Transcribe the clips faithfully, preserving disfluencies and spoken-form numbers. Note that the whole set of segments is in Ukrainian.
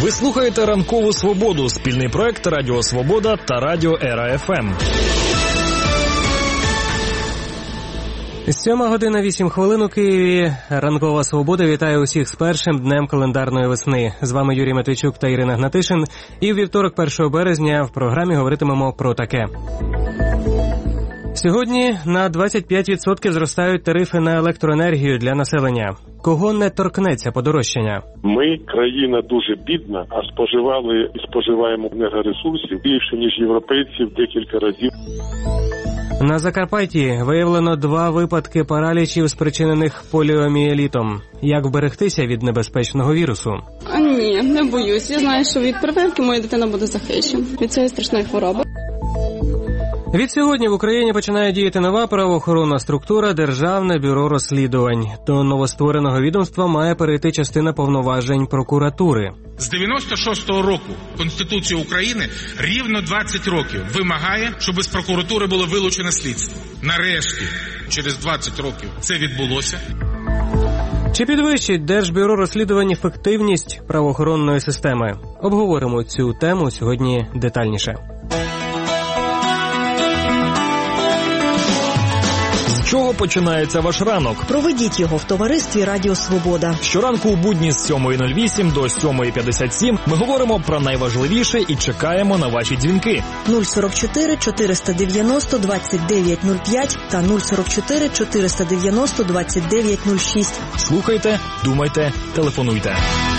Ви слухаєте «Ранкову Свободу» – спільний проект Радіо Свобода та Радіо Ера еф ем. Сьома година вісім хвилин у Києві. Ранкова Свобода вітає усіх з першим днем календарної весни. З вами Юрій Матвійчук та Ірина Гнатишин. І у вівторок, першого березня, в програмі говоритимемо про таке. Сьогодні на двадцять п'ять відсотків зростають тарифи на електроенергію для населення. Кого не торкнеться подорожчання? Ми країна дуже бідна, а споживали і споживаємо енергоресурсів більше, ніж європейці в декілька разів. На Закарпатті виявлено два випадки паралічів, спричинених поліомієлітом. Як вберегтися від небезпечного вірусу? А ні, не боюсь. Я знаю, що від прививки моя дитина буде захищена від цієї страшної хвороби. Від сьогодні в Україні починає діяти нова правоохоронна структура – Державне бюро розслідувань. До новоствореного відомства має перейти частина повноважень прокуратури. З дев'яносто шостого року Конституція України рівно двадцять років вимагає, щоб з прокуратури було вилучено слідство. Нарешті, через двадцять років це відбулося. Чи підвищить Держбюро розслідувань ефективність правоохоронної системи? Обговоримо цю тему сьогодні детальніше. З чого починається ваш ранок? Проведіть його в товаристві Радіо Свобода. Щоранку у будні з сьомої нуль вісім до сьомої п'ятдесят сім ми говоримо про найважливіше і чекаємо на ваші дзвінки. нуль сорок чотири чотириста дев'яносто двадцять дев'ять нуль п'ять та нуль сорок чотири чотириста дев'яносто двадцять дев'ять нуль шість. Слухайте, думайте, телефонуйте.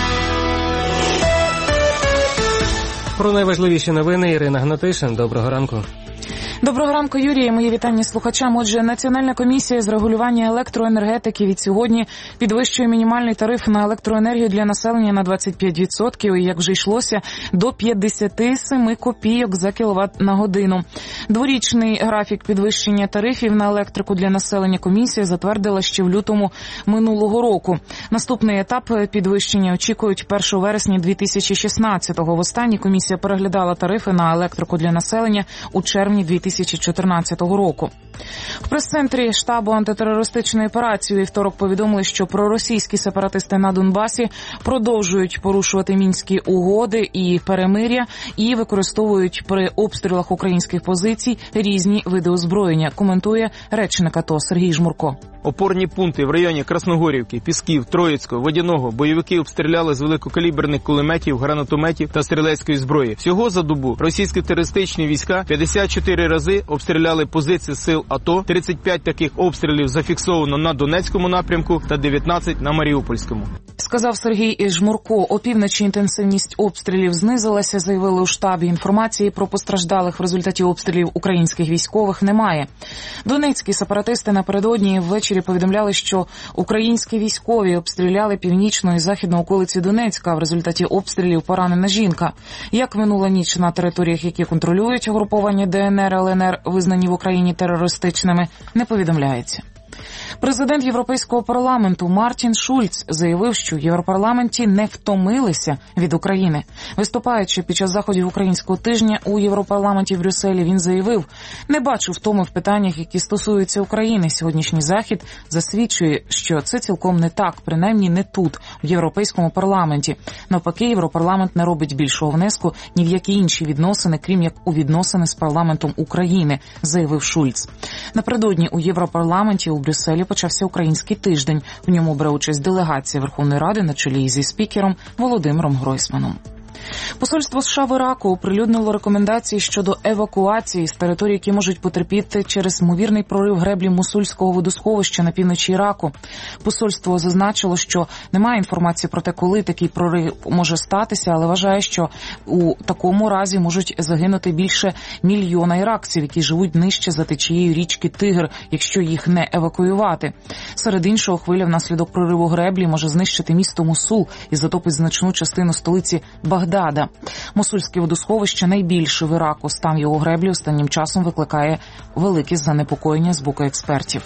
Про найважливіші новини Ірина Гнатишин. Доброго ранку. Доброго ранку, Юрій. Мої вітання слухачам. Отже, Національна комісія з регулювання електроенергетики від сьогодні підвищує мінімальний тариф на електроенергію для населення на двадцять п'ять відсотків, і, як вже йшлося, до п'ятдесят сім копійок за кіловат на годину. Дворічний графік підвищення тарифів на електрику для населення комісія затвердила ще в лютому минулого року. Наступний етап підвищення очікують першого вересня дві тисячі шістнадцятого. Востаннє комісія переглядала тарифи на електрику для населення у червні дві тисячі чотирнадцятого року. В прес-центрі штабу антитерористичної операції у вівторок повідомили, що проросійські сепаратисти на Донбасі продовжують порушувати мінські угоди і перемир'я і використовують при обстрілах українських позицій різні види озброєння, коментує речник АТО Сергій Жмурко. Опорні пункти в районі Красногорівки, Пісків, Троїцького, Водяного бойовики обстріляли з великокаліберних кулеметів, гранатометів та стрілецької зброї. Всього за добу російські терористичні війська п'ятдесят чотири рази обстріляли позиції сил АТО, тридцять п'ять таких обстрілів зафіксовано на Донецькому напрямку та дев'ятнадцять на Маріупольському. Сказав Сергій Жмурко. Опівночі інтенсивність обстрілів знизилася, заявили у штабі. Інформації про постраждалих в результаті обстрілів українських військових немає. Донецькі сепаратисти напередодні ввечері повідомляли, що українські військові обстріляли північну і західну околиці Донецька. В результаті обстрілів поранена жінка. Як минула ніч на територіях, які контролюють угруповання ДНР, ЛНР, визнані в Україні терористичними, не повідомляється. Президент Європейського парламенту Мартін Шульц заявив, що в Європарламенті не втомилися від України. Виступаючи під час заходів Українського тижня у Європарламенті в Брюсселі, він заявив: «Не бачу втоми в питаннях, які стосуються України. Сьогоднішній захід засвідчує, що це цілком не так, принаймні не тут, в Європейському парламенті. Навпаки, Європарламент не робить більшого внеску ні в які інші відносини, крім як у відносини з парламентом України», заявив Шульц. Напередодні у Європарламенті у Брюсселі почався Український тиждень. В ньому бере участь делегація Верховної Ради на чолі зі спікером Володимиром Гройсманом. Посольство США в Іраку оприлюднило рекомендації щодо евакуації з територій, які можуть потерпіти через ймовірний прорив греблі Мусульського водосховища на півночі Іраку. Посольство зазначило, що немає інформації про те, коли такий прорив може статися, але вважає, що у такому разі можуть загинути більше мільйона іракців, які живуть нижче за течією річки Тигр, якщо їх не евакуювати. Серед іншого, хвиля внаслідок прориву греблі може знищити місто Мусул і затопить значну частину столиці Багдада. Мусульське водосховище найбільше в Іраку. Стан його греблі останнім часом викликає велике занепокоєння з боку експертів.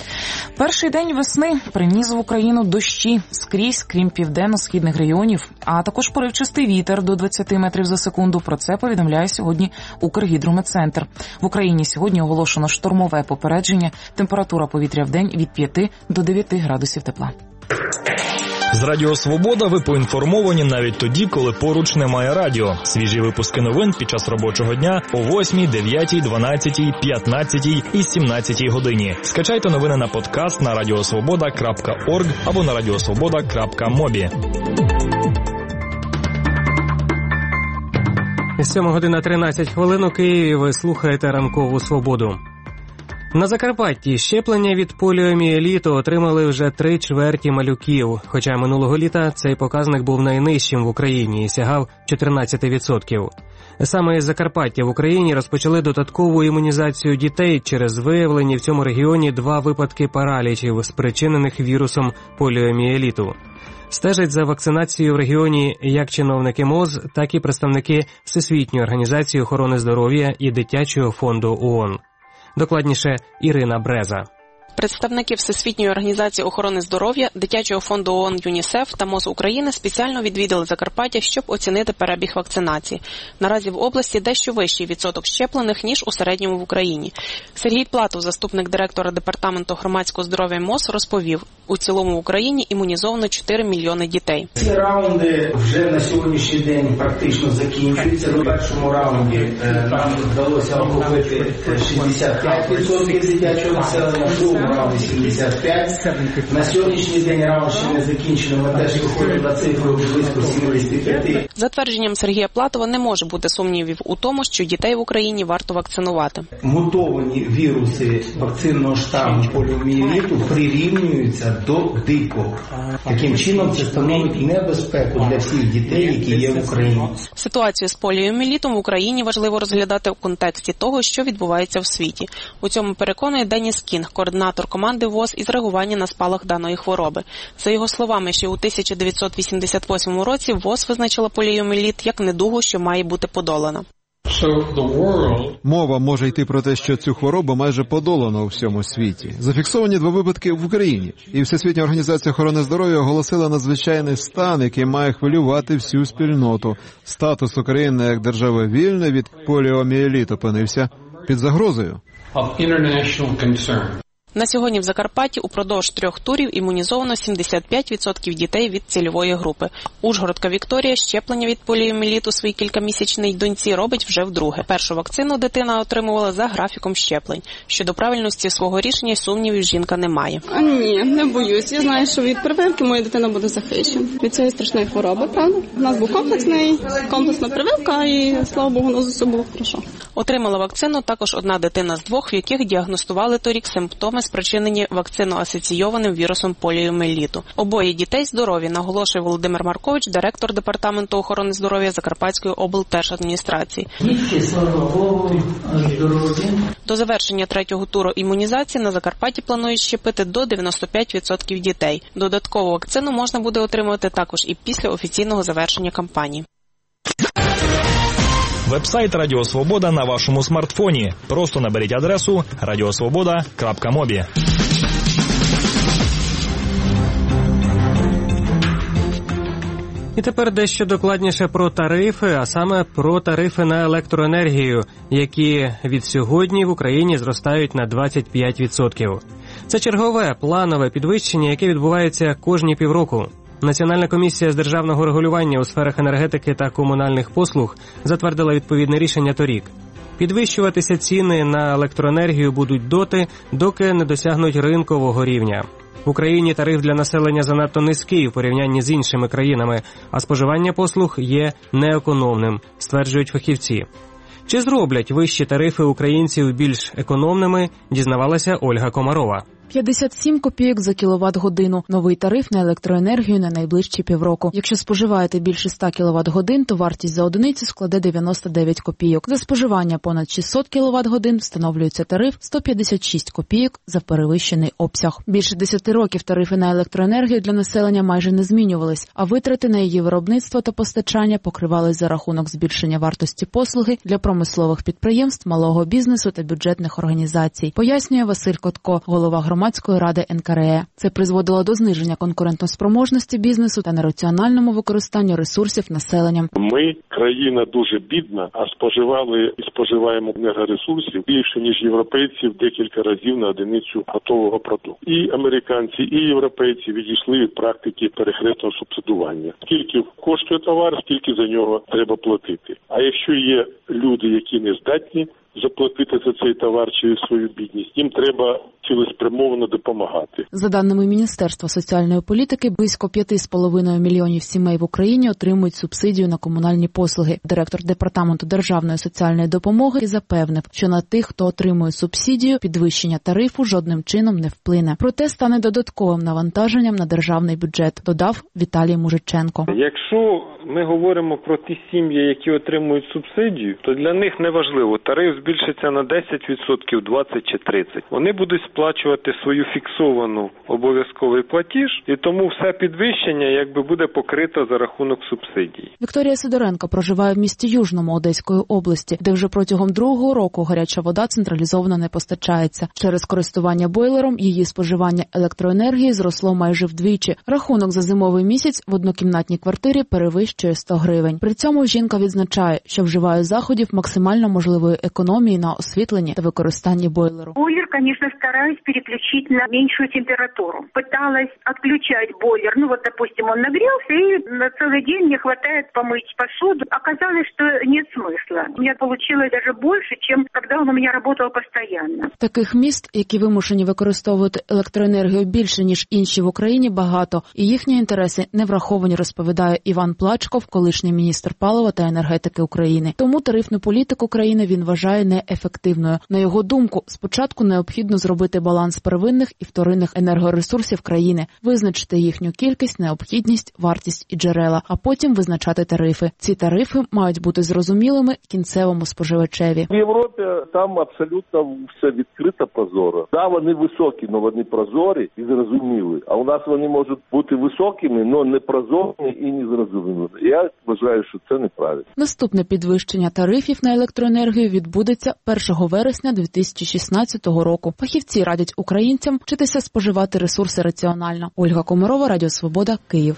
Перший день весни приніс в Україну дощі скрізь, крім південно-східних регіонів, а також поривчастий вітер до двадцять метрів за секунду. Про це повідомляє сьогодні Укргідрометцентр. В Україні сьогодні оголошено штормове попередження. Температура повітря в день від п'яти до дев'яти градусів тепла. З Радіо Свобода ви поінформовані навіть тоді, коли поруч немає радіо. Свіжі випуски новин під час робочого дня о восьмій, дев'ятій, дванадцятій, п'ятнадцятій і сімнадцятій годині. Скачайте новини на подкаст на радіосвобода крапка орг або на радіосвобода крапка мобі. сьома година тринадцять хвилин у Києві. Ви слухаєте ранкову свободу. На Закарпатті щеплення від поліомієліту отримали вже три чверті малюків, хоча минулого літа цей показник був найнижчим в Україні і сягав чотирнадцять відсотків. Саме із Закарпаття в Україні розпочали додаткову імунізацію дітей через виявлені в цьому регіоні два випадки паралічів, спричинених вірусом поліомієліту. Стежать за вакцинацією в регіоні як чиновники МОЗ, так і представники Всесвітньої організації охорони здоров'я і Дитячого фонду ООН. Докладніше Ірина Бреза. Представники Всесвітньої організації охорони здоров'я, Дитячого фонду ООН ЮНІСЕФ та МОЗ України спеціально відвідали Закарпаття, щоб оцінити перебіг вакцинації. Наразі в області дещо вищий відсоток щеплених, ніж у середньому в Україні. Сергій Платов, заступник директора Департаменту громадського здоров'я МОЗ, розповів, у цілому в Україні імунізовано чотири мільйони дітей. Ці раунди вже на сьогоднішній день практично закінчуються. На першому раунді нам вдалося охопити шістдесят п'ять відсотків дитячого населення, в другому раунді сімдесят п'ять відсотків. На сьогоднішній день раунд ще не закінчено, ми теж виходимо на цифру близько сімдесят п'ять відсотків. За твердженням Сергія Платова, не може бути сумнівів у тому, що дітей в Україні варто вакцинувати. Мутовані віруси вакцинного штаму поліомієліту прирівнюються до дикого. Таким чином це становить небезпеку для всіх дітей, які є в Україні. Ситуацію з поліомієлітом в Україні важливо розглядати у контексті того, що відбувається в світі. У цьому переконує Деніс Кінг, координатор команди ВОЗ із реагування на спалах даної хвороби. За його словами, ще у тисяча дев'ятсот вісімдесят восьмому році ВОЗ визначила поліомієліт як недугу, що має бути подолана. Мова може йти про те, що цю хворобу майже подолано у всьому світі. Зафіксовані два випадки в Україні. І Всесвітня організація охорони здоров'я оголосила надзвичайний стан, який має хвилювати всю спільноту. Статус України як держави вільної від поліомієліту опинився під загрозою. На сьогодні в Закарпатті упродовж трьох турів імунізовано сімдесят п'ять відсотків дітей від цільової групи. Ужгородка Вікторія щеплення від поліомієліту своїй кількамісячній доньці робить вже вдруге. Першу вакцину дитина отримувала за графіком щеплень. Щодо правильності свого рішення сумнівів жінка не має. А ні, не боюсь. Я знаю, що від прививки моя дитина буде захищена. Від цієї страшної хвороби, правда? У нас був комплексний, комплексна прививка і, слава Богу, у нас усе було хорошо. Отримала вакцину також одна дитина з двох, в яких діагностували торік симптоми, спричинені вакцино-асоційованим вірусом поліомієліту. Обоє дітей здорові, наголошує Володимир Маркович, директор Департаменту охорони здоров'я Закарпатської облдержадміністрації. Дітки, слава Богу, здорові. До завершення третього туру імунізації на Закарпатті планують щепити до дев'яносто п'ять відсотків дітей. Додаткову вакцину можна буде отримати також і після офіційного завершення кампанії. Вебсайт Радіо Свобода на вашому смартфоні. Просто наберіть адресу радіосвобода крапка мобі. І тепер дещо докладніше про тарифи, а саме про тарифи на електроенергію, які від сьогодні в Україні зростають на двадцять п'ять відсотків. Це чергове планове підвищення, яке відбувається кожні півроку. Національна комісія з державного регулювання у сферах енергетики та комунальних послуг затвердила відповідне рішення торік. Підвищуватися ціни на електроенергію будуть доти, доки не досягнуть ринкового рівня. В Україні тариф для населення занадто низький у порівнянні з іншими країнами, а споживання послуг є неекономним, стверджують фахівці. Чи зроблять вищі тарифи українців більш економними, дізнавалася Ольга Комарова. п'ятдесят сім копійок за кіловат-годину. Новий тариф на електроенергію на найближчі півроку. Якщо споживаєте більше ста кіловат-годин, то вартість за одиницю складе дев'яносто дев'ять копійок. За споживання понад шістсот кіловат-годин встановлюється тариф сто п'ятдесят шість копійок за перевищений обсяг. Більше десяти років тарифи на електроенергію для населення майже не змінювались, а витрати на її виробництво та постачання покривались за рахунок збільшення вартості послуги для промислових підприємств, малого бізнесу та бюджетних організацій, пояснює Василь Котко, голова громадського громадської ради ен ка ер е. Це призводило до зниження конкурентоспроможності бізнесу та нераціональному використанню ресурсів населенням. Ми країна дуже бідна, а споживали і споживаємо енергоресурсів більше, ніж європейці в декілька разів на одиницю готового продукту. І американці, і європейці відійшли від практики перехресного субсидування. Скільки коштує товар, скільки за нього треба платити. А якщо є люди, які не здатні заплатити за цей товар через свою бідність, їм треба цілеспрямовано допомагати. За даними Міністерства соціальної політики, близько п'ять з половиною мільйонів сімей в Україні отримують субсидію на комунальні послуги. Директор Департаменту державної соціальної допомоги запевнив, що на тих, хто отримує субсидію, підвищення тарифу жодним чином не вплине. Проте стане додатковим навантаженням на державний бюджет, додав Віталій Мужиченко. Якщо ми говоримо про ті сім'ї, які отримують субсидію, то для них не важливо, тариф збільшиться на десять відсотків, двадцять чи тридцять. Вони будуть сплачувати свою фіксовану обов'язковий платіж, і тому все підвищення якби буде покрито за рахунок субсидії. Вікторія Сидоренко проживає в місті Южному Одеської області, де вже протягом другого року гаряча вода централізовано не постачається. Через користування бойлером її споживання електроенергії зросло майже вдвічі. Рахунок за зимовий місяць в однокімнатній квартирі перевищує сто гривень. При цьому жінка відзначає, що вживає заходів максимально можливої економії на освітленні та використанні бойлеру. Бойлер, звісно, стараюсь переключить на меньшую температуру. Пыталась отключать бойлер. Ну вот, допустим, он нагрелся, и на целый день не хватает помыть посуду. Оказалось, что нет смысла. У меня получилось даже больше, чем когда он у меня работал постоянно. Таких міст, які вимушені використовувати електроенергію більше, ніж інші в Україні, багато. І їхні інтереси не враховані, розповідає Іван Плачков, колишній міністр палива та енергетики України. Тому тарифну політику країни він вважає неефективною. На його думку, спочатку необхідно зробити баланс первинних і вторинних енергоресурсів країни, визначити їхню кількість, необхідність, вартість і джерела, а потім визначати тарифи. Ці тарифи мають бути зрозумілими кінцевому споживачеві. В Європі там абсолютно все відкрито, прозоро. Да, вони високі, але вони прозорі і зрозумілі. А у нас вони можуть бути високими, але не прозорі і не зрозумілі. Я вважаю, що це неправильно. Наступне підвищення тарифів на електроенергію відбудеться першого вересня дві тисячі шістнадцятого року. Фахівці радять українцям вчитися споживати ресурси раціонально. Ольга Комарова, Радіо Свобода, Київ.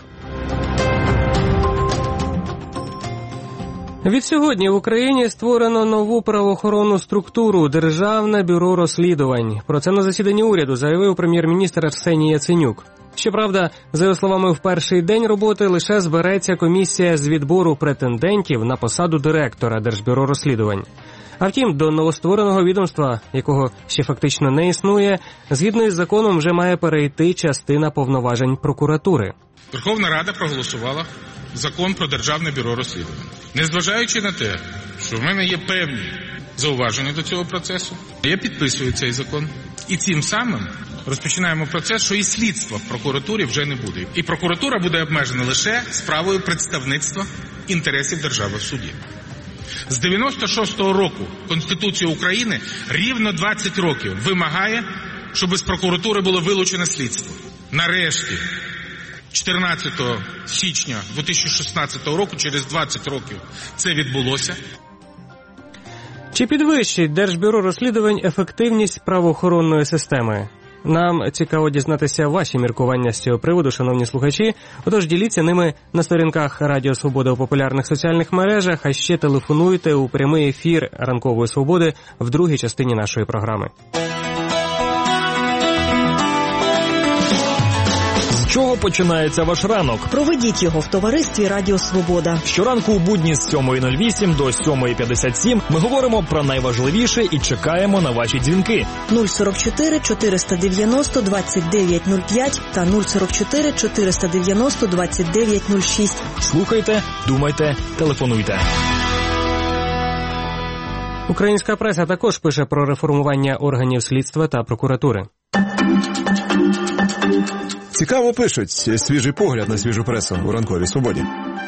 Відсьогодні в Україні створено нову правоохоронну структуру – Державне бюро розслідувань. Про це на засіданні уряду заявив прем'єр-міністр Арсеній Яценюк. Щоправда, за його словами, в перший день роботи лише збереться комісія з відбору претендентів на посаду директора Держбюро розслідувань. А втім, до новоствореного відомства, якого ще фактично не існує, згідно із законом вже має перейти частина повноважень прокуратури. Верховна Рада проголосувала закон про Державне бюро розслідувань. Незважаючи на те, що в мене є певні зауваження до цього процесу, я підписую цей закон. І цим самим розпочинаємо процес, що і слідства в прокуратурі вже не буде. І прокуратура буде обмежена лише справою представництва інтересів держави в суді. З дев'яносто шостого року Конституція України рівно двадцять років вимагає, щоб з прокуратури було вилучено слідство. Нарешті, чотирнадцятого січня дві тисячі шістнадцятого року, через двадцять років, це відбулося. Чи підвищить Держбюро розслідувань ефективність правоохоронної системи? Нам цікаво дізнатися ваші міркування з цього приводу, шановні слухачі. Отож, діліться ними на сторінках Радіо Свобода у популярних соціальних мережах, а ще телефонуйте у прямий ефір Ранкової Свободи в другій частині нашої програми. З чого починається ваш ранок? Проведіть його в товаристві Радіо Свобода. Щоранку у будні з сьомої нуль вісім до сьомої п'ятдесят сім ми говоримо про найважливіше і чекаємо на ваші дзвінки. нуль сорок чотири чотириста дев'яносто двадцять дев'ять нуль п'ять та нуль сорок чотири чотириста дев'яносто двадцять дев'ять нуль шість. Слухайте, думайте, телефонуйте. Українська преса також пише про реформування органів слідства та прокуратури. Цікаво пишуть. Свіжий погляд на свіжу пресу у Ранковій Свободі.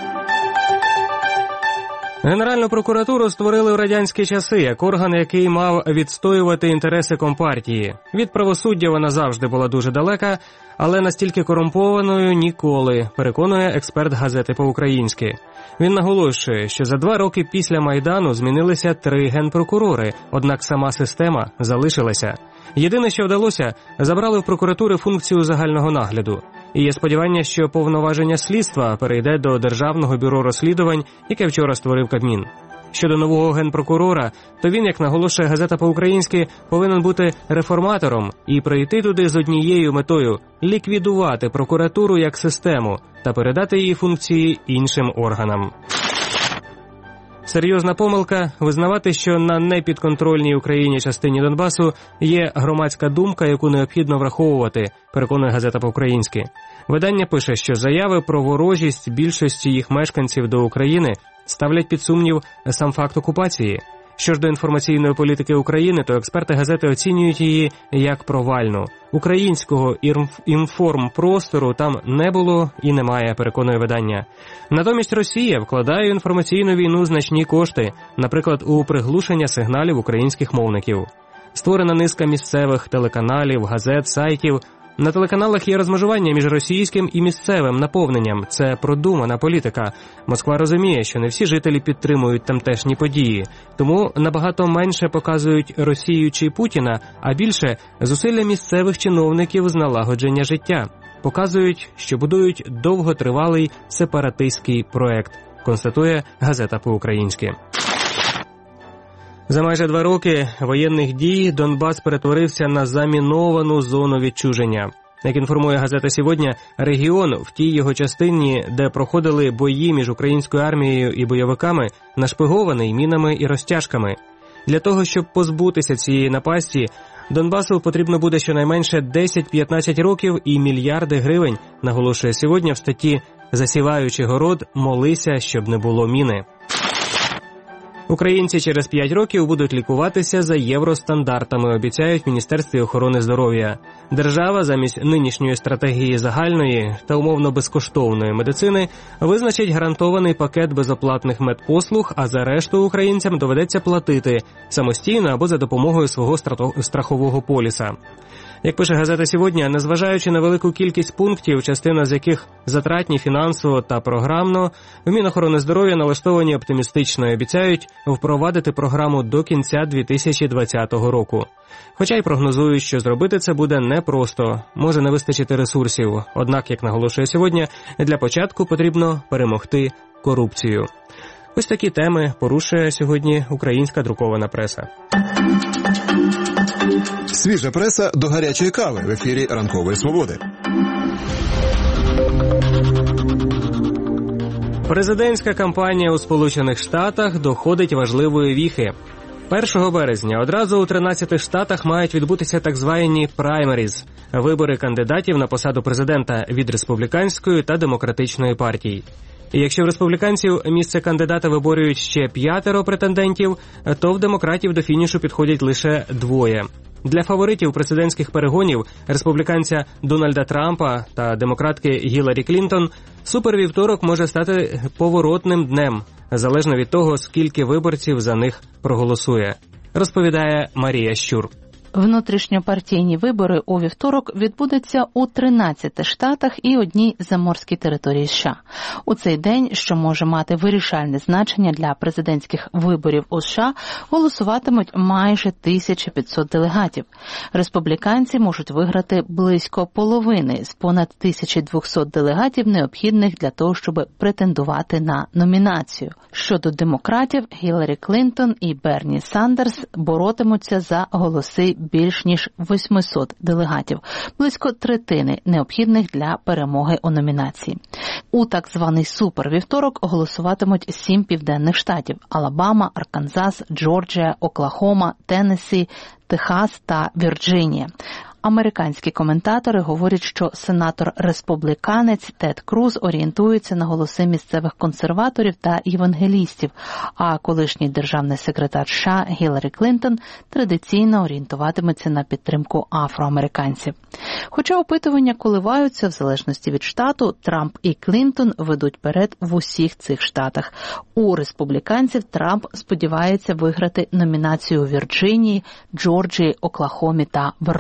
Генеральну прокуратуру створили у радянські часи, як орган, який мав відстоювати інтереси Компартії. Від правосуддя вона завжди була дуже далека, але настільки корумпованою ніколи, переконує експерт газети «По-українськи». Він наголошує, що за два роки після Майдану змінилися три генпрокурори, однак сама система залишилася. Єдине, що вдалося, забрали в прокуратури функцію загального нагляду. І є сподівання, що повноваження слідства перейде до Державного бюро розслідувань, яке вчора створив Кабмін. Щодо нового генпрокурора, то він, як наголошує газета по-українськи, повинен бути реформатором і прийти туди з однією метою – ліквідувати прокуратуру як систему та передати її функції іншим органам. Серйозна помилка – визнавати, що на непідконтрольній Україні частині Донбасу є громадська думка, яку необхідно враховувати, переконує газета по-українськи. Видання пише, що заяви про ворожість більшості їх мешканців до України ставлять під сумнів сам факт окупації. Що ж до інформаційної політики України, то експерти газети оцінюють її як провальну. Українського інформпростору там не було і немає, переконує видання. Натомість Росія вкладає в інформаційну війну значні кошти, наприклад, у приглушення сигналів українських мовників. Створена низка місцевих телеканалів, газет, сайтів. На телеканалах є розмежування між російським і місцевим наповненням. Це продумана політика. Москва розуміє, що не всі жителі підтримують тамтешні події. Тому набагато менше показують Росію чи Путіна, а більше зусилля місцевих чиновників з налагодження життя. Показують, що будують довготривалий сепаратистський проект, констатує газета по-українськи. За майже два роки воєнних дій Донбас перетворився на заміновану зону відчуження. Як інформує газета «Сьогодні», регіон в тій його частині, де проходили бої між українською армією і бойовиками, нашпигований мінами і розтяжками. Для того, щоб позбутися цієї напасті, Донбасу потрібно буде щонайменше десять-п'ятнадцять років і мільярди гривень, наголошує «Сьогодні» в статті «Засіваючи город, молися, щоб не було міни». Українці через п'ять років будуть лікуватися за євростандартами, обіцяють в Міністерстві охорони здоров'я. Держава замість нинішньої стратегії загальної та умовно безкоштовної медицини визначить гарантований пакет безоплатних медпослуг, а за решту українцям доведеться платити самостійно або за допомогою свого страхового поліса. Як пише газета «Сьогодні», незважаючи на велику кількість пунктів, частина з яких затратні фінансово та програмно, в Мінохорони здоров'я налаштовані оптимістично і обіцяють впровадити програму до кінця дві тисячі двадцятого року. Хоча й прогнозують, що зробити це буде непросто, може не вистачити ресурсів. Однак, як наголошує «Сьогодні», для початку потрібно перемогти корупцію. Ось такі теми порушує сьогодні українська друкована преса. Свіжа преса до гарячої кави в ефірі «Ранкової свободи». Президентська кампанія у Сполучених Штатах доходить важливої віхи. першого березня одразу у тринадцяти штатах мають відбутися так звані праймеріз – вибори кандидатів на посаду президента від республіканської та демократичної партій. І якщо в республіканців місце кандидата виборюють ще п'ятеро претендентів, то в демократів до фінішу підходять лише двоє. Для фаворитів президентських перегонів республіканця Дональда Трампа та демократки Гіларі Клінтон супервівторок може стати поворотним днем, залежно від того, скільки виборців за них проголосує, розповідає Марія Щур. Внутрішньопартійні вибори у вівторок відбудуться у тринадцяти штатах і одній заморській території США. У цей день, що може мати вирішальне значення для президентських виборів у США, голосуватимуть майже тисяча п'ятсот делегатів. Республіканці можуть виграти близько половини з понад тисяча двісті делегатів, необхідних для того, щоб претендувати на номінацію. Щодо демократів, Гіларі Клінтон і Берні Сандерс боротимуться за голоси більш ніж вісімсот делегатів, близько третини необхідних для перемоги у номінації. У так званий супервівторок голосуватимуть сім південних штатів – Алабама, Арканзас, Джорджія, Оклахома, Теннессі, Техас та Вірджинія. Американські коментатори говорять, що сенатор-республіканець Тед Круз орієнтується на голоси місцевих консерваторів та євангелістів, а колишній державний секретар США Гіларі Клінтон традиційно орієнтуватиметься на підтримку афроамериканців. Хоча опитування коливаються в залежності від штату, Трамп і Клінтон ведуть перед в усіх цих штатах. У республіканців Трамп сподівається виграти номінацію у Вірджинії, Джорджії, Оклахомі та Вермонті.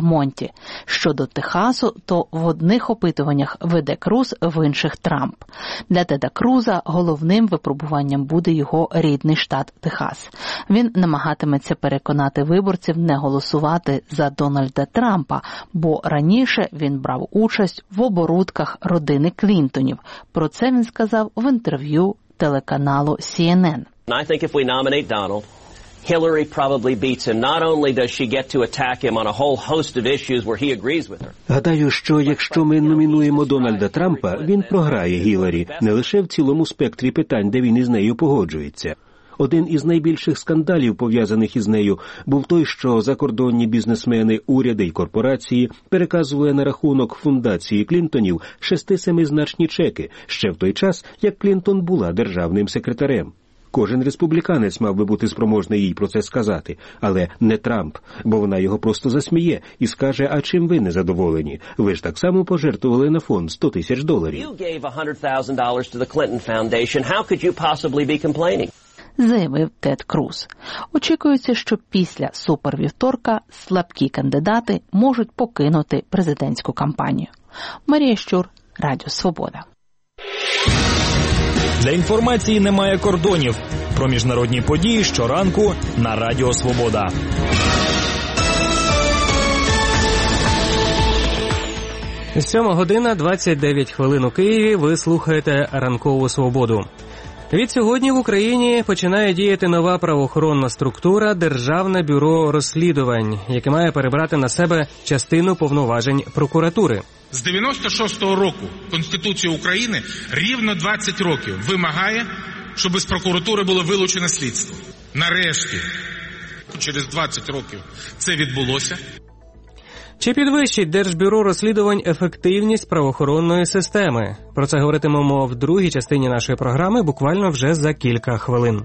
Америки. Щодо Техасу, то в одних опитуваннях веде Круз, в інших Трамп. Для Теда Круза головним випробуванням буде його рідний штат Техас. Він намагатиметься переконати виборців не голосувати за Дональда Трампа, бо раніше він брав участь в оборудках родини Клінтонів. Про це він сказав в інтерв'ю телеканалу Сі Ен Ен. I think if we nominate Donald, Hillary probably beats him. Not only does she get to attack him on a whole host of issues where he agrees with her. Гадаю, що якщо ми номінуємо Дональда Трампа, він програє Гіларі не лише в цілому спектрі питань, де він із нею погоджується. Один із найбільших скандалів, пов'язаних із нею, був той, що закордонні бізнесмени, уряди й корпорації переказували на рахунок фундації Клінтонів шести-семизначні чеки, ще в той час, як Клінтон була державним секретарем. Кожен республіканець мав би бути спроможний їй про це сказати, але не Трамп, бо вона його просто засміє і скаже, а чим ви не задоволені? Ви ж так само пожертвували на фонд сто тисяч доларів. You gave one hundred thousand dollars to the Clinton Foundation. How could you possibly be complaining? Заявив Тед Круз. Очікується, що після супервівторка слабкі кандидати можуть покинути президентську кампанію. Марія Щур, Радіо Свобода. Для інформації немає кордонів. Про міжнародні події щоранку на Радіо Свобода. Сьома година, двадцять дев'ять хвилин у Києві. Ви слухаєте Ранкову Свободу. Від сьогодні в Україні починає діяти нова правоохоронна структура – Державне бюро розслідувань, яке має перебрати на себе частину повноважень прокуратури. З дев'яносто шостого року Конституція України рівно двадцять років вимагає, щоб із прокуратури було вилучено слідство. Нарешті, через двадцять років це відбулося. Чи підвищить Держбюро розслідувань ефективність правоохоронної системи? Про це говоритимемо в другій частині нашої програми буквально вже за кілька хвилин.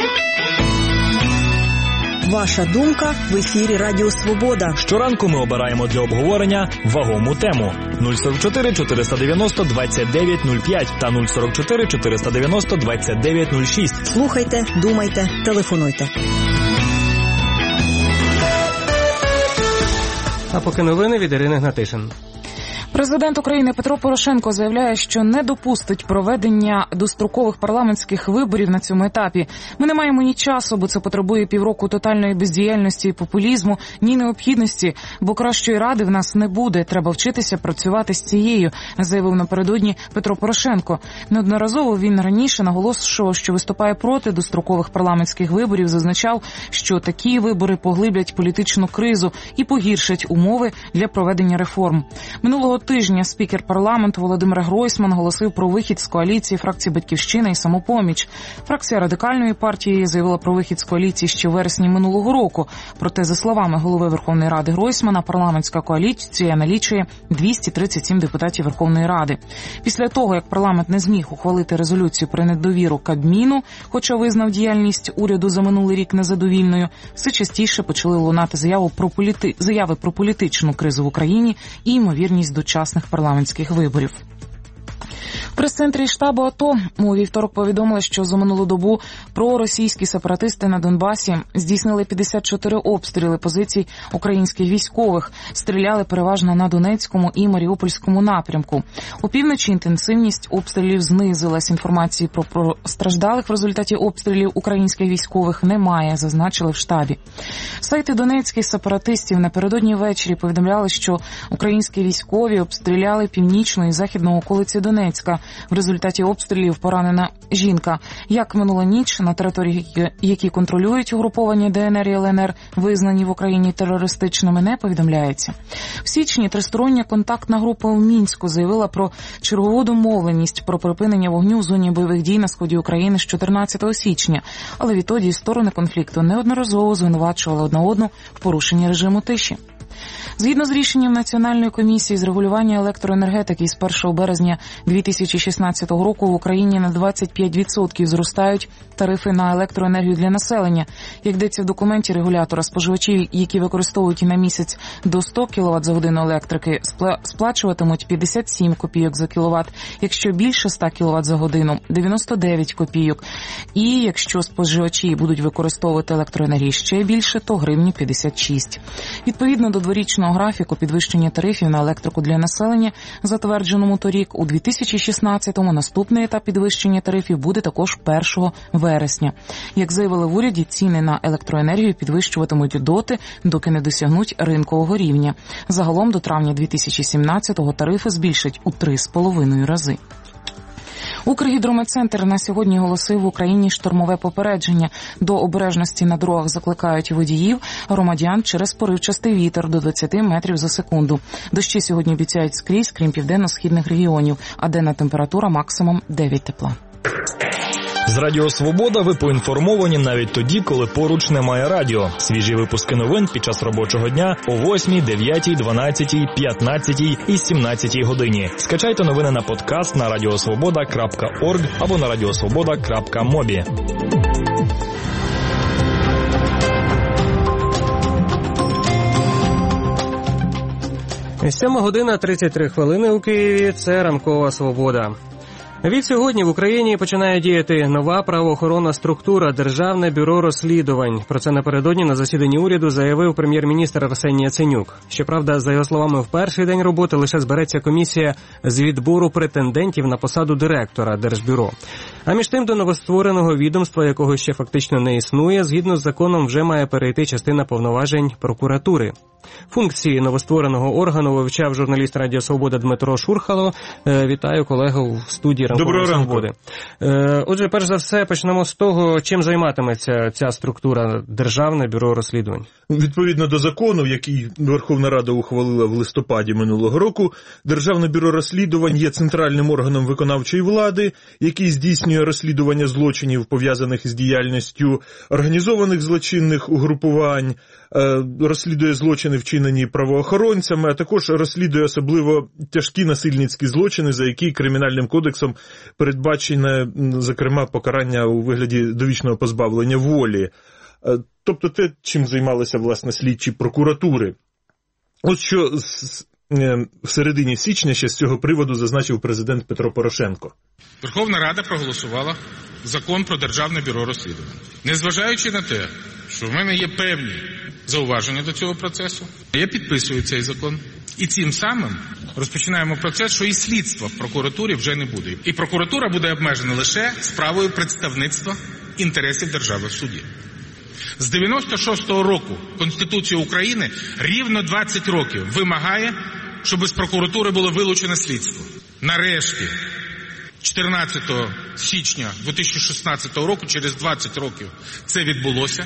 Ваша думка в ефірі Радіо Свобода. Щоранку ми обираємо для обговорення вагому тему. нуль сорок чотири чотириста дев'яносто двадцять дев'ять нуль п'ять та нуль сорок чотири чотириста дев'яносто двадцять дев'ять нуль шість. Слухайте, думайте, телефонуйте. А поки новини від Ірини Гнатишин. Президент України Петро Порошенко заявляє, що не допустить проведення дострокових парламентських виборів на цьому етапі. Ми не маємо ні часу, бо це потребує півроку тотальної бездіяльності і популізму, ні необхідності, бо кращої ради в нас не буде. Треба вчитися працювати з цією, заявив напередодні Петро Порошенко. Неодноразово він раніше наголошував, що виступає проти дострокових парламентських виборів, зазначав, що такі вибори поглиблять політичну кризу і погіршать умови для проведення реформ. Минулого тижня спікер парламенту Володимир Гройсман оголосив про вихід з коаліції фракції «Батьківщина» і «Самопоміч». Фракція Радикальної партії заявила про вихід з коаліції ще в вересні минулого року. Проте, за словами голови Верховної Ради Гройсмана, парламентська коаліція налічує двісті тридцять сім депутатів Верховної Ради. Після того, як парламент не зміг ухвалити резолюцію про недовіру Кабміну, хоча визнав діяльність уряду за минулий рік незадовільною, все частіше почали лунати заяву про політи... заяви про політичну кризу в Україні і ймовірність до часних парламентських виборів. В прес-центрі штабу АТО у вівторок повідомили, що за минулу добу проросійські сепаратисти на Донбасі здійснили п'ятдесят чотири обстріли позицій українських військових, стріляли переважно на Донецькому і Маріупольському напрямку. У півночі інтенсивність обстрілів знизилась. Інформації про постраждалих в результаті обстрілів українських військових немає, зазначили в штабі. Сайти донецьких сепаратистів напередодні ввечері повідомляли, що українські військові обстріляли північну і західну околиці Донецька. В результаті обстрілів поранена жінка. Як минула ніч на території, які контролюють угруповання Де Ен Ер і Ел Ен Ер, визнані в Україні терористичними, не повідомляється. В січні тристороння контактна група у Мінську заявила про чергову домовленість про припинення вогню в зоні бойових дій на сході України з чотирнадцятого січня. Але відтоді сторони конфлікту неодноразово звинувачували одна одну в порушенні режиму тиші. Згідно з рішенням Національної комісії з регулювання електроенергетики з першого березня дві тисячі шістнадцятого року в Україні на двадцять п'ять відсотків зростають тарифи на електроенергію для населення. Як йдеться в документі регулятора, споживачі, які використовують на місяць до сто кіловат за годину електрики, сплачуватимуть п'ятдесят сім копійок за кіловат, якщо більше ста кіловат за годину – дев'яносто дев'ять копійок. І якщо споживачі будуть використовувати електроенергію ще більше, то гривні п'ятдесят шість. Відповідно до до дворічного графіку підвищення тарифів на електрику для населення, затвердженому торік, у дві тисячі шістнадцятому наступний етап підвищення тарифів буде також першого вересня. Як заявили в уряді, ціни на електроенергію підвищуватимуть доти, доки не досягнуть ринкового рівня. Загалом до травня дві тисячі сімнадцятого тарифи збільшать у три з половиною рази. Укргідрометцентр на сьогодні оголосив в Україні штормове попередження. До обережності на дорогах закликають водіїв, громадян через поривчастий вітер до двадцяти метрів за секунду. Дощі сьогодні обіцяють скрізь, крім південно-східних регіонів, а денна температура максимум дев'ять тепла. З Радіо Свобода ви поінформовані навіть тоді, коли поруч немає радіо. Свіжі випуски новин під час робочого дня о восьмій, дев'ятій, дванадцятій, п'ятнадцятій і сімнадцятій годині. Скачайте новини на подкаст на радіосвобода крапка орг або на радіосвобода крапка мобі. сьома година тридцять три хвилини у Києві. Це ранкова свобода. Від сьогодні в Україні починає діяти нова правоохоронна структура – Державне бюро розслідувань. Про це напередодні на засіданні уряду заявив прем'єр-міністр Арсеній Яценюк. Щоправда, за його словами, в перший день роботи лише збереться комісія з відбору претендентів на посаду директора Держбюро. А між тим до новоствореного відомства, якого ще фактично не існує, згідно з законом вже має перейти частина повноважень прокуратури. Функції новоствореного органу вивчав журналіст Радіо Свобода Дмитро Шурхало. Вітаю колегу в студії Ранкової Свободи. Отже, перш за все, почнемо з того, чим займатиметься ця структура Державне бюро розслідувань. Відповідно до закону, який Верховна Рада ухвалила в листопаді минулого року, Державне бюро розслідувань є центральним органом виконавчої влади, який здійснює розслідування злочинів, пов'язаних з діяльністю організованих злочинних угрупувань, розслідує злочини, вчинені правоохоронцями, а також розслідує особливо тяжкі насильницькі злочини, за які Кримінальним кодексом передбачене, зокрема, покарання у вигляді довічного позбавлення волі. Тобто те, чим займалися, власне, слідчі прокуратури. Ось що в середині січня ще з цього приводу зазначив президент Петро Порошенко. Верховна Рада проголосувала закон про Державне бюро розслідувань. Незважаючи на те, що в мене є певні зауваження до цього процесу, я підписую цей закон. І цим самим розпочинаємо процес, що і слідства в прокуратурі вже не буде. І прокуратура буде обмежена лише справою представництва інтересів держави в суді. З дев'яносто шостого року Конституція України рівно двадцять років вимагає, щоб з прокуратури було вилучене слідство. Нарешті, чотирнадцятого січня дві тисячі шістнадцятого року, через двадцять років, це відбулося.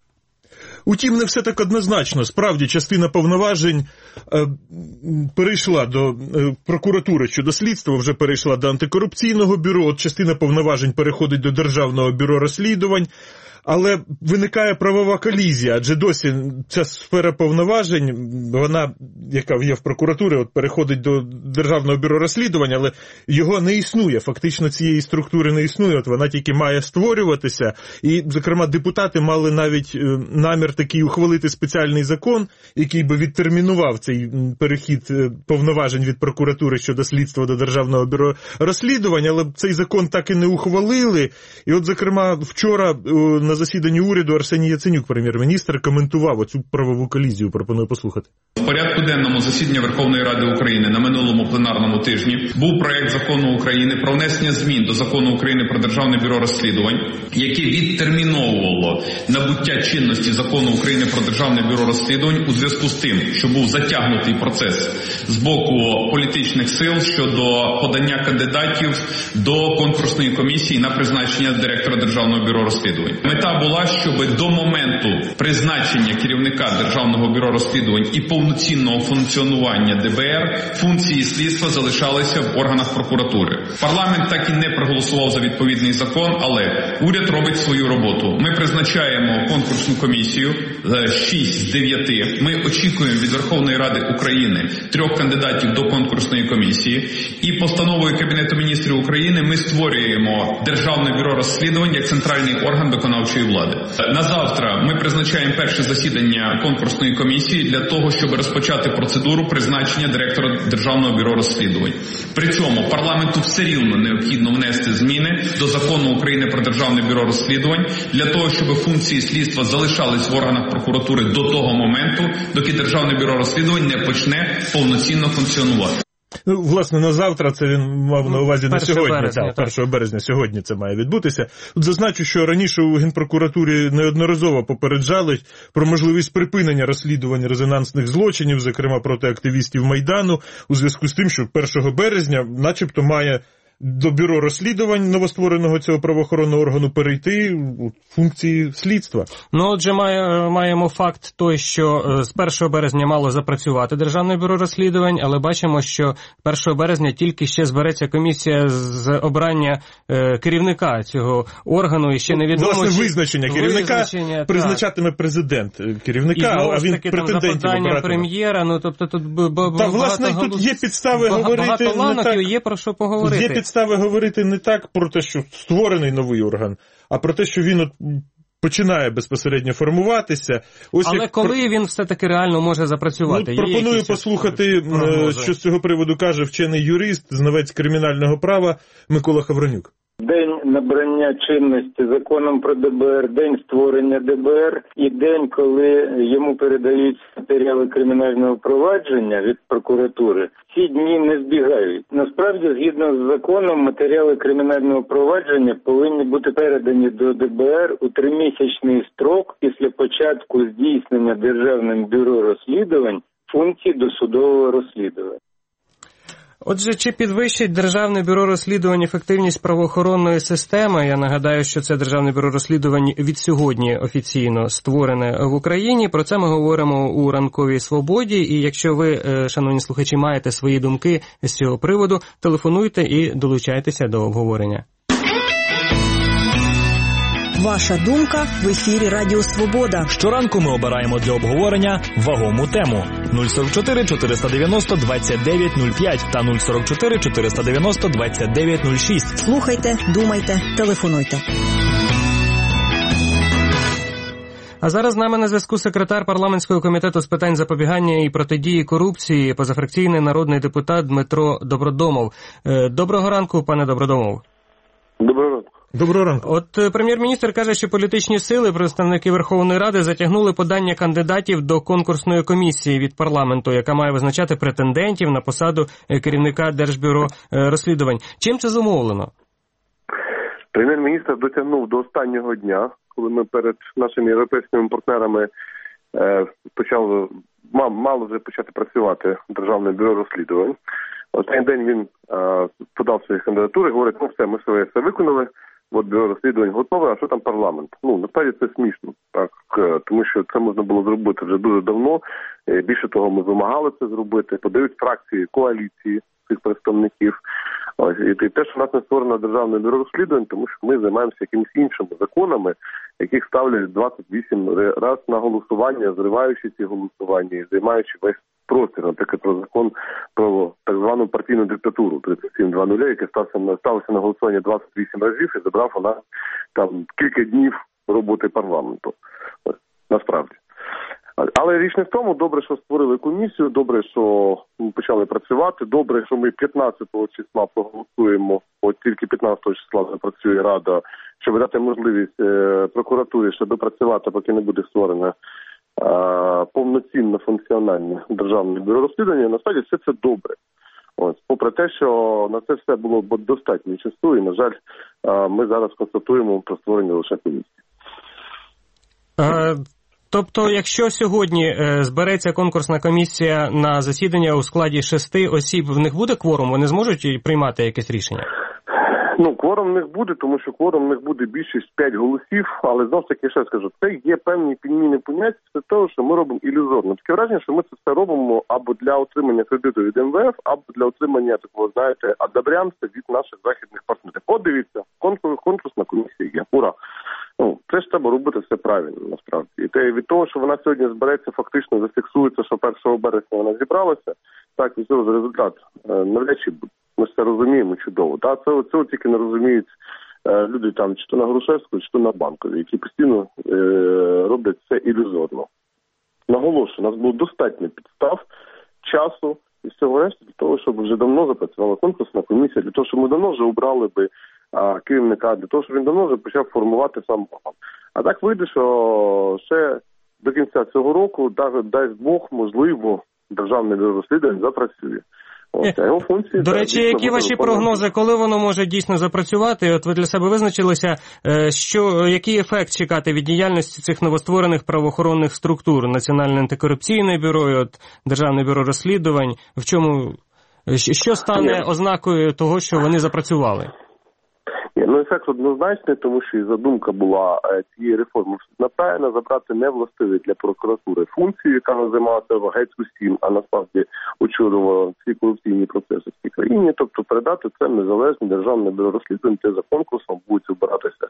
Утім, не все так однозначно. Справді, частина повноважень е, перейшла до е, прокуратури щодо слідства, вже перейшла до антикорупційного бюро, от частина повноважень переходить до Державного бюро розслідувань. Але виникає правова колізія, адже досі ця сфера повноважень, вона, яка є в прокуратурі, от переходить до Державного бюро розслідувань, але його не існує, фактично цієї структури не існує, от вона тільки має створюватися. І, зокрема, депутати мали навіть намір такий ухвалити спеціальний закон, який би відтермінував цей перехід повноважень від прокуратури щодо слідства до Державного бюро розслідувань, але цей закон так і не ухвалили. І от, зокрема, вчора на засіданні уряду Арсеній Яценюк, прем'єр-міністр, коментував оцю правову колізію. Пропоную послухати. В порядку денному засідання Верховної Ради України на минулому пленарному тижні був проект закону України про внесення змін до закону України про Державне бюро розслідувань, яке відтерміновувало набуття чинності закону України про Державне бюро розслідувань у зв'язку з тим, що був затягнутий процес з боку політичних сил щодо подання кандидатів до конкурсної комісії на призначення директора Державного бюро розслідувань. Мета була, щоб до моменту призначення керівника Державного бюро розслідувань і повноцінного функціонування ді бе ер функції слідства залишалися в органах прокуратури. Парламент так і не проголосував за відповідний закон, але уряд робить свою роботу. Ми призначаємо конкурсну комісію шість з дев'яти. Ми очікуємо від Верховної Ради України трьох кандидатів до конкурсної комісії. І постановою Кабінету міністрів України ми створюємо Державне бюро розслідувань як центральний орган виконавчої виконавчої влади. На завтра ми призначаємо перше засідання конкурсної комісії для того, щоб розпочати процедуру призначення директора Державного бюро розслідувань. При цьому парламенту все рівно необхідно внести зміни до Закону України про Державне бюро розслідувань для того, щоб функції слідства залишались в органах прокуратури до того моменту, доки Державне бюро розслідувань не почне повноцінно функціонувати. Ну, власне, на завтра це він мав на увазі на сьогодні, березня, так, першого березня, сьогодні це має відбутися. Тут зазначу, що раніше у Генпрокуратурі неодноразово попереджали про можливість припинення розслідувань резонансних злочинів, зокрема проти активістів Майдану, у зв'язку з тим, що першого березня начебто має до бюро розслідувань новоствореного цього правоохоронного органу перейти у функції слідства. Ну, отже, має, маємо факт той, що з першого березня мало запрацювати Державне бюро розслідувань, але бачимо, що першого березня тільки ще збереться комісія з обрання е, керівника цього органу, і ще невідомо... Власне, чи... визначення керівника визначення, призначатиме так. президент керівника, і, а він таки, претендентів там обиратиме. прем'єра, ну, тобто тут б, б, Та, власне, багато, тут є підстави багато, говорити багато ланок, не так... є про що поговорити. Є підстави говорити не так про те, що створений новий орган, а про те, що він от починає безпосередньо формуватися. Ось Але як... коли він все-таки реально може запрацювати? Ну, пропоную послухати, прогнози, що з цього приводу каже вчений юрист, знавець кримінального права Микола Хавронюк. День набрання чинності законом про ДБР, день створення ДБР і день, коли йому передають матеріали кримінального провадження від прокуратури, ці дні не збігають. Насправді, згідно з законом, матеріали кримінального провадження повинні бути передані до ДБР у тримісячний строк після початку здійснення Державним бюро розслідувань функцій досудового розслідування. Отже, чи підвищить Державне бюро розслідувань ефективність правоохоронної системи? Я нагадаю, що це Державне бюро розслідувань від сьогодні офіційно створене в Україні. Про це ми говоримо у «Ранковій свободі». І якщо ви, шановні слухачі, маєте свої думки з цього приводу, телефонуйте і долучайтеся до обговорення. Ваша думка в ефірі Радіо Свобода. Щоранку ми обираємо для обговорення вагому тему. нуль сорок чотири чотириста дев'яносто двадцять дев'ять нуль п'ять та нуль сорок чотири чотириста дев'яносто двадцять дев'ять нуль шість. Слухайте, думайте, телефонуйте. А зараз з нами на зв'язку секретар парламентського комітету з питань запобігання і протидії корупції, позафракційний народний депутат Дмитро Добродомов. Доброго ранку, пане Добродомов. Доброго ранку. Доброго ранку. От прем'єр-міністр каже, що політичні сили, представники Верховної Ради, затягнули подання кандидатів до конкурсної комісії від парламенту, яка має визначати претендентів на посаду керівника Держбюро розслідувань. Чим це зумовлено? Прем'єр-міністр дотягнув до останнього дня, коли ми перед нашими європейськими партнерами е, почали, мав, мало вже почати працювати Державне бюро розслідувань. Останній день він е, подав свої кандидатури, говорить, ну все, ми своє все виконали, от бюро розслідувань готове, а що там парламент? Ну, насправді це смішно, так, е, тому що це можна було зробити вже дуже давно, е, більше того, ми вимагали це зробити, подають фракції, коаліції цих представників. Ось, і те, що в нас не створено Державне бюро розслідувань, тому що ми займаємося якимись іншими законами, яких ставлять двадцять вісім раз на голосування, зриваючи ці голосування і займаючи весь простір, наприклад, про закон про так звану партійну диктатуру тридцять сім два нуль, який стався на стався на голосування двадцять вісім разів і забрав вона там кілька днів роботи парламенту. Ось, насправді. Але річ не в тому, добре, що створили комісію, добре, що ми почали працювати, добре, що ми п'ятнадцятого числа проголосуємо, от тільки п'ятнадцятого числа запрацює Рада, щоб дати можливість е, прокуратурі ще допрацювати, поки не буде створено е, повноцінне функціональне Державне бюро розслідування. Насправді все це добре. Ось, попри те, що на це все було достатньо часу, і, на жаль, е, ми зараз констатуємо про створення лише комісії. А... Тобто, якщо сьогодні е, збереться конкурсна комісія на засідання у складі шести осіб, в них буде кворум? Вони зможуть приймати якесь рішення? Ну, кворум в них буде, тому що кворум в них буде більшість п'ять голосів, але знову ж таки, ще скажу, це є певні підміни поняття, це того, що ми робимо ілюзорно. Таке враження, що ми це все робимо або для отримання кредиту від ем ве еф, або для отримання такого, знаєте, одобрянства від наших західних партнерів. Подивіться, конкурс, конкурсна комісія є, ура! Ну, це ж треба робити все правильно, насправді. І те від того, що вона сьогодні збереться, фактично зафіксується, що першого березня вона зібралася, так, і цього результат навряд чи буде. Ми ж це розуміємо чудово. Та? Це, це тільки не розуміють люди там чи то на Грушевського, чи то на Банковій, які постійно е, роблять це ілюзорно. Наголошую, у нас було достатньо підстав, часу і всього решти для того, щоб вже давно запрацювала конкурсна комісія, для того, щоб ми давно вже обрали би а, керівника, для того, щоб він давно вже почав формувати сам орган. А так вийде, що ще до кінця цього року, дасть Бог, можливо, Державне бюро розслідувань запрацює. От, його функції, До речі, які ваші прогнози, коли воно може дійсно запрацювати? От ви для себе визначилися, що, який ефект чекати від діяльності цих новостворених правоохоронних структур? Національне антикорупційне бюро і от Державне бюро розслідувань. В чому, що стане ознакою того, що вони запрацювали? Ну, ефект однозначний, тому що і задумка була цієї реформи направлена забрати невластиві для прокуратури функцію, яка займалася в геть усім, а насправді очолювала всі корупційні процеси в цій країні, тобто передати це незалежне Державне бюро розслідувань, де за конкурсом будуть обиратися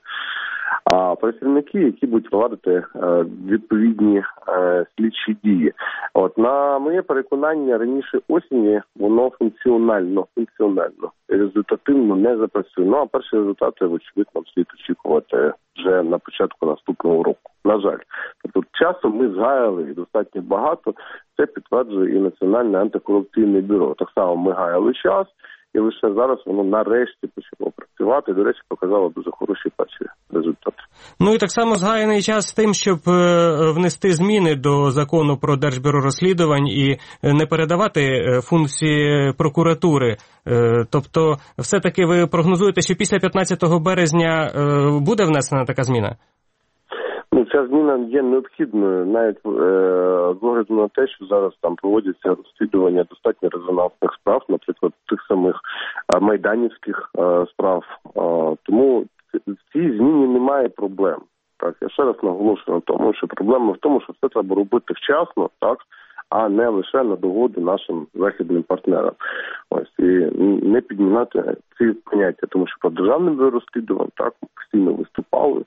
а працівники, які будуть проводити е, відповідні е, слідчі дії. От на моє переконання, раніше осені воно функціонально, функціонально, результативно не запрацює. Ну а перші результати, вочевидь, нам слід очікувати вже на початку наступного року. На жаль, тобто часу ми згаяли достатньо багато. Це підтверджує і Національне антикорупційне бюро. Так само ми гаяли час. І лише зараз воно нарешті почало працювати. До речі, показало дуже хороші перші результати. Ну і так само згаяний час з тим, щоб внести зміни до закону про Держбюро розслідувань і не передавати функції прокуратури. Тобто, все-таки ви прогнозуєте, що після п'ятнадцятого березня буде внесена така зміна? Ну, ця зміна є необхідною, навіть е, з огляду на те, що зараз там проводяться розслідування достатньо резонансних справ, наприклад, тих самих е, майданівських е, справ. Е, тому в цій зміні немає проблем. Так, я ще раз наголошую на тому, що проблема в тому, що все треба робити вчасно, так, а не лише на догоду нашим західним партнерам. Ось, і не підмінати ці поняття, тому що про Державне бюро розслідувань, так, ми постійно виступали.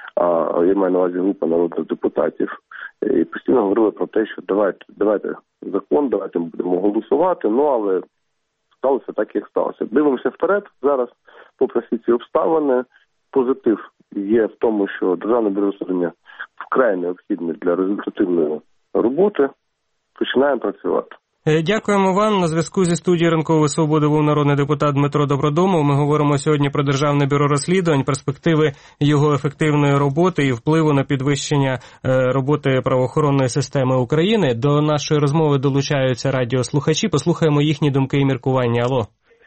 А я маю на увазі група народних депутатів, і постійно говорили про те, що давайте, давайте закон, давайте ми будемо голосувати, ну але сталося так, як сталося. Дивимося вперед зараз, попри всі ці обставини, позитив є в тому, що Державне бюро розслідування вкрай необхідне для результативної роботи, починаємо працювати. Дякуємо вам. На зв'язку зі студією «Ранкової свободи» був народний депутат Дмитро Добродомов. Ми говоримо сьогодні про Державне бюро розслідувань, перспективи його ефективної роботи і впливу на підвищення роботи правоохоронної системи України. До нашої розмови долучаються радіослухачі. Послухаємо їхні думки і міркування. Алло.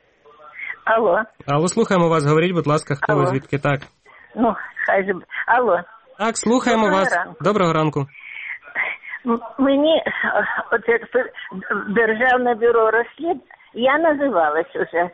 Алло. Алло, слухаємо вас. Говоріть, будь ласка, хто ви, звідки, так? Ну, хай же... Алло. Так, слухаємо Доброго вас. ранку. Доброго ранку. Мені оце Державне бюро розслідувань, я називалась уже.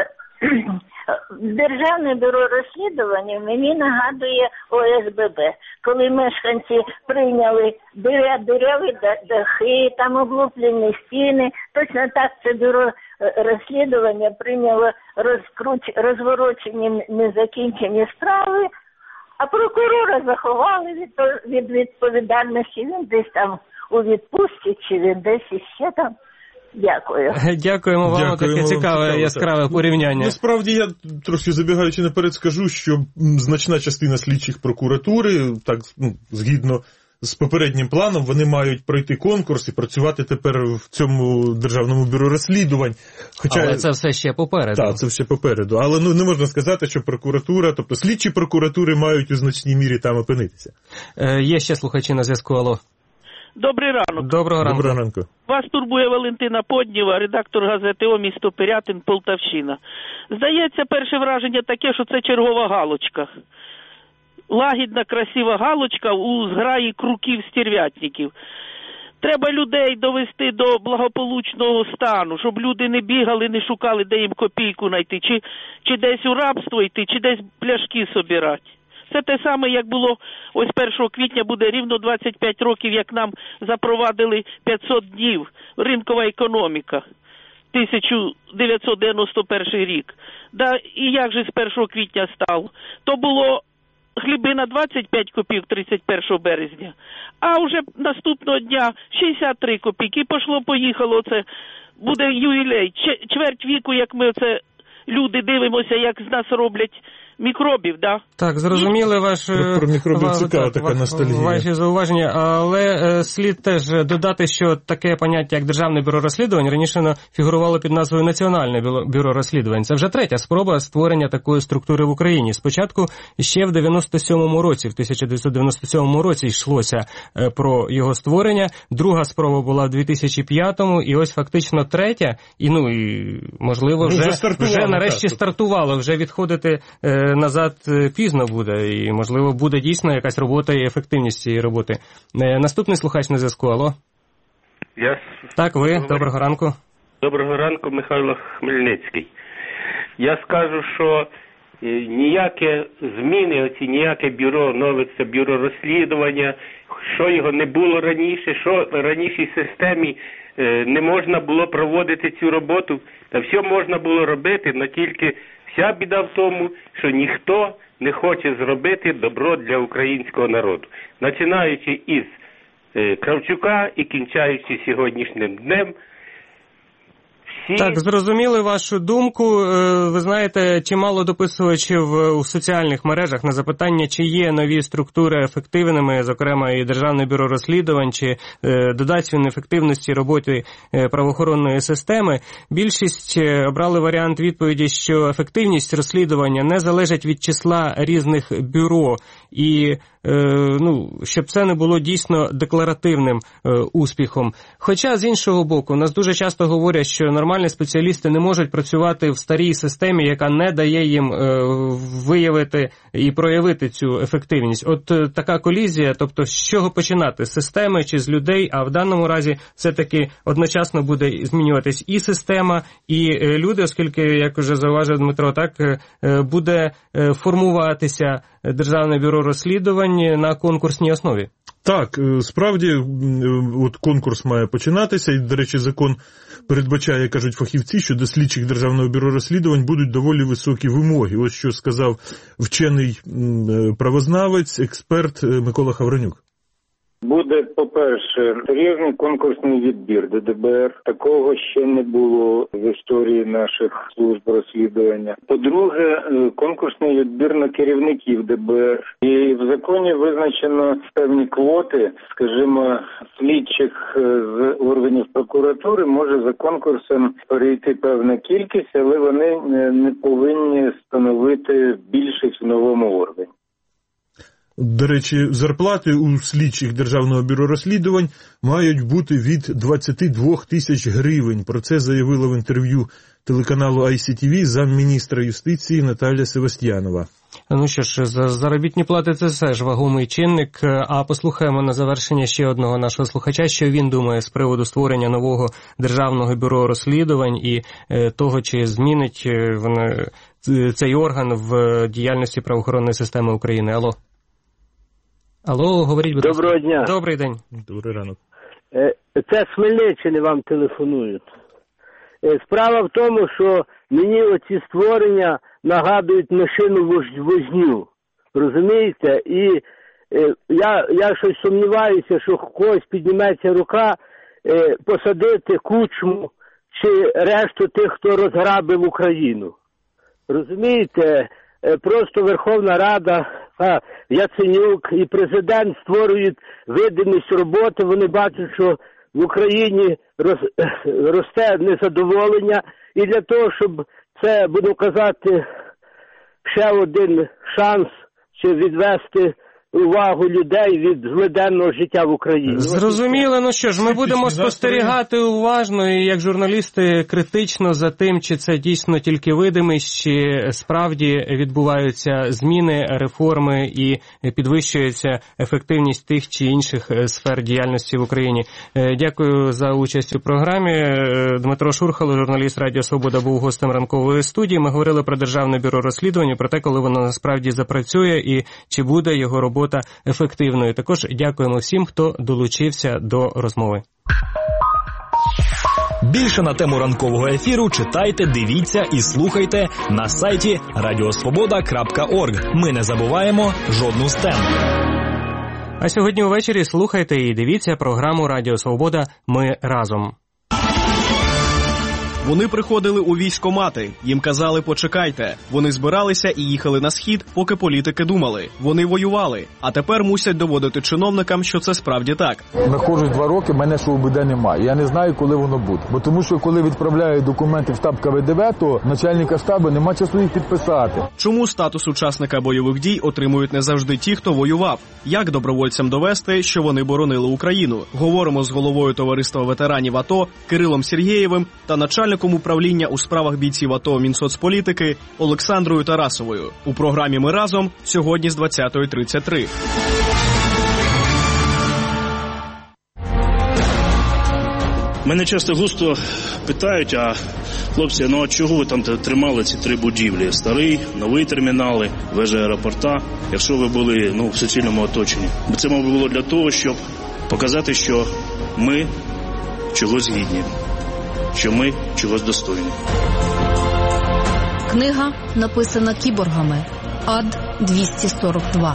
Державне бюро розслідувань мені нагадує О С Б Б, коли мешканці прийняли диряві дахи, там облуплені стіни. Точно так це бюро розслідування прийняло розкруч... розворочені незакінчені справи, а прокурора заховали від, від відповідальності. Він десь там у відпустці, чи він десь іще там. Дякую. Дякуємо вам. Дякуємо, таке цікаве, цікаве яскраве порівняння. Насправді, я трошки забігаючи наперед скажу, що значна частина слідчих прокуратури, так, ну, згідно з попереднім планом, вони мають пройти конкурс і працювати тепер в цьому Державному бюро розслідувань. Хоча... Але це все ще попереду. Так, це все попереду. Але ну, не можна сказати, що прокуратура, тобто слідчі прокуратури мають у значній мірі там опинитися. Е, є ще слухачі на зв'язку. Алло. Добрий ранок. Доброго ранку. Доброго ранку. Вас турбує Валентина Подніва, редактор газети О місто Пирятин, Полтавщина. Здається, перше враження таке, що це чергова галочка. Лагідна, красива галочка у зграї круків-стерв'ятників. Треба людей довести до благополучного стану, щоб люди не бігали, не шукали, де їм копійку знайти, чи, чи десь у рабство йти, чи десь пляшки собирати. Це те саме, як було, ось першого квітня буде рівно двадцять п'ять років, як нам запровадили п'ятсот днів, ринкова економіка, тисяча дев'ятсот дев'яносто перший рік. Да, і як же з першого квітня стало? То було хліби на двадцять п'ять копійок тридцять першого березня, а вже наступного дня шістдесят три копійки, і пошло-поїхало, це буде ювілей, чверть віку, як ми це люди дивимося, як з нас роблять Мікробів, да. Так, зрозуміли ваш, про мікробів ва, цікава так, така ностальгія. Ваші зауваження, але е, слід теж додати, що таке поняття, як Державне бюро розслідувань, раніше фігурувало під назвою Національне бюро розслідувань. Це вже третя спроба створення такої структури в Україні. Спочатку ще в дев'яносто сьомому році, в тисяча дев'ятсот дев'яносто сьомому році йшлося е, про його створення. Друга спроба була в дві тисячі п'ятому, і ось фактично третя, і ну і можливо вже, ну, вже, вже нарешті так. стартувало, вже відходити е, назад пізно буде, і, можливо, буде дійсно якась робота і ефективність цієї роботи. Наступний слухач на зв'язку, алло. Я... Так, ви, говорю. Доброго ранку. Доброго ранку, Михайло Хмельницький. Я скажу, що ніяке зміни, оці ніяке бюро, нове це бюро розслідування, що його не було раніше, що в ранішій системі не можна було проводити цю роботу, та все можна було робити, але тільки вся біда в тому, що ніхто не хоче зробити добро для українського народу. Починаючи із е, Кравчука і кінчаючи сьогоднішнім днем. Всі... Так, зрозуміли вашу думку. Ви знаєте, чимало дописувачів у соціальних мережах на запитання, чи є нові структури ефективними, зокрема і Державне бюро розслідувань, чи додасть він ефективності роботи правоохоронної системи. Більшість обрали варіант відповіді, що ефективність розслідування не залежить від числа різних бюро і ну, щоб це не було дійсно декларативним е, успіхом. Хоча, з іншого боку, нас дуже часто говорять, що нормальні спеціалісти не можуть працювати в старій системі, яка не дає їм е, виявити і проявити цю ефективність. От е, така колізія, тобто з чого починати? З системи чи з людей? А в даному разі все-таки одночасно буде змінюватись і система, і е, люди, оскільки, як вже зауважив Дмитро, так е, буде е, формуватися Державне бюро розслідувань на конкурсній основі. Так, справді, от конкурс має починатися, і, до речі, закон передбачає, кажуть фахівці, що до слідчих Державного бюро розслідувань будуть доволі високі вимоги. Ось що сказав вчений правознавець, експерт Микола Хавранюк. Буде, по-перше, серйозний конкурсний відбір до ДБР. Такого ще не було в історії наших служб розслідування. По-друге, конкурсний відбір на керівників ДБР. І в законі визначено певні квоти, скажімо, слідчих з органів прокуратури може за конкурсом перейти певна кількість, але вони не повинні становити більшість в новому органі. До речі, зарплати у слідчих Державного бюро розслідувань мають бути від двадцять два тисяч гривень. Про це заявила в інтерв'ю телеканалу ай сі ті ві замміністра юстиції Наталя Севастьянова. Ну що ж, заробітні плати – це все ж вагомий чинник. А послухаємо на завершення ще одного нашого слухача, що він думає з приводу створення нового Державного бюро розслідувань і того, чи змінить вони цей орган в діяльності правоохоронної системи України. Алло. Алло, говоріть, будь ласка. Доброго дня. Добрий день. Добрий ранок. Це з Хмельниччини вам телефонують. Справа в тому, що мені оці створення нагадують машину возню. Розумієте? І я, я щось сумніваюся, що когось підніметься рука посадити Кучму чи решту тих, хто розграбив Україну. Розумієте? Просто Верховна Рада, а, Яценюк і президент створюють видимість роботи. Вони бачать, що в Україні роз, росте незадоволення. І для того, щоб це, буду казати, ще один шанс, чи відвести увагу людей від злиденного життя в Україні. Зрозуміло, ну що ж, ми будемо спостерігати уважно і як журналісти критично за тим, чи це дійсно тільки видимість, чи справді відбуваються зміни, реформи і підвищується ефективність тих чи інших сфер діяльності в Україні. Дякую за участь у програмі. Дмитро Шурхало, журналіст Радіо Свобода, був гостем ранкової студії. Ми говорили про Державне бюро розслідувань, про те, коли воно насправді запрацює і чи буде його робота ефективною. Також дякуємо всім, хто долучився до розмови. Більше на тему ранкового ефіру читайте, дивіться і слухайте на сайті радіосвобода крапка орг. Ми не забуваємо жодну з тем. А сьогодні увечері слухайте і дивіться програму Радіо Свобода «Ми разом». Вони приходили у військкомати, їм казали «почекайте». Вони збиралися і їхали на схід, поки політики думали. Вони воювали, а тепер мусять доводити чиновникам, що це справді так. Находжусь два роки, мене ще УБД немає. Я не знаю, коли воно буде. Бо тому що коли відправляють документи в штаб Ка Ве Де Ве, то начальника штабу нема часу їх підписати. Чому статус учасника бойових дій отримують не завжди ті, хто воював? Як добровольцям довести, що вони боронили Україну? Говоримо з головою товариства ветеранів АТО Кирилом Сергєєвим та начальником управління у справах бійців АТО Мінсоцполітики Олександрою Тарасовою. У програмі «Ми разом» сьогодні з двадцятої тридцять три. Мене часто густо питають, а хлопці, ну а чого ви там тримали ці три будівлі? Старий, новий термінали, вежа аеропорта, якщо ви були ну, в суцільному оточенні. Це, мабуть, було для того, щоб показати, що ми чогось гідні, що ми чогось достойні. Книга написана кіборгами. Ад двісті сорок два.